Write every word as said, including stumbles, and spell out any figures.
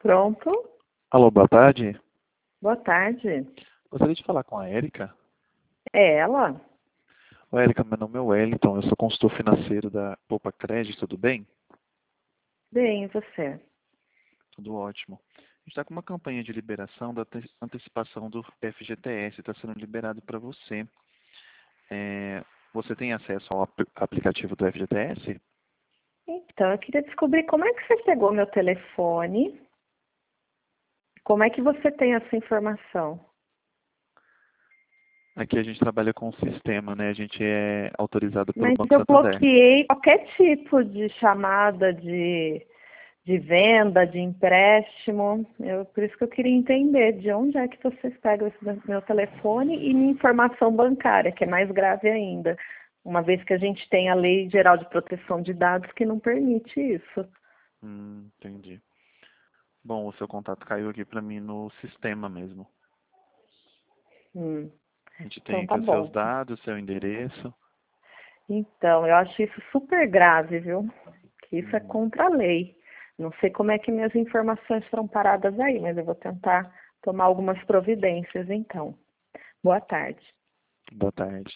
Pronto. Alô, boa tarde. Boa tarde. Gostaria de falar com a Érica. É ela? Oi, Érica, meu nome é Wellington, eu sou consultor financeiro da Poupa Crédito, tudo bem? Bem, e você? Tudo ótimo. A gente está com uma campanha de liberação da ante- antecipação do F G T S, está sendo liberado para você. É, você tem acesso ao ap- aplicativo do F G T S? Então, eu queria descobrir como é que você pegou meu telefone. Como é que você tem essa informação? Aqui a gente trabalha com o sistema, né? A gente é autorizado pelo Mas Banco eu Santander. bloqueei qualquer tipo de chamada de, de venda, de empréstimo. Eu, por isso que eu queria entender de onde é que vocês pegam esse meu telefone e minha informação bancária, que é mais grave ainda, uma vez que a gente tem a Lei Geral de Proteção de Dados que não permite isso. Hum, entendi. Bom, o seu contato caiu aqui para mim no sistema mesmo. Hum, A gente tem então aqui tá os seus bom. dados, seu endereço. Então, eu acho isso super grave, viu? Que isso é Uhum. contra a lei. Não sei como é que minhas informações foram paradas aí, mas eu vou tentar tomar algumas providências então. Boa tarde. Boa tarde.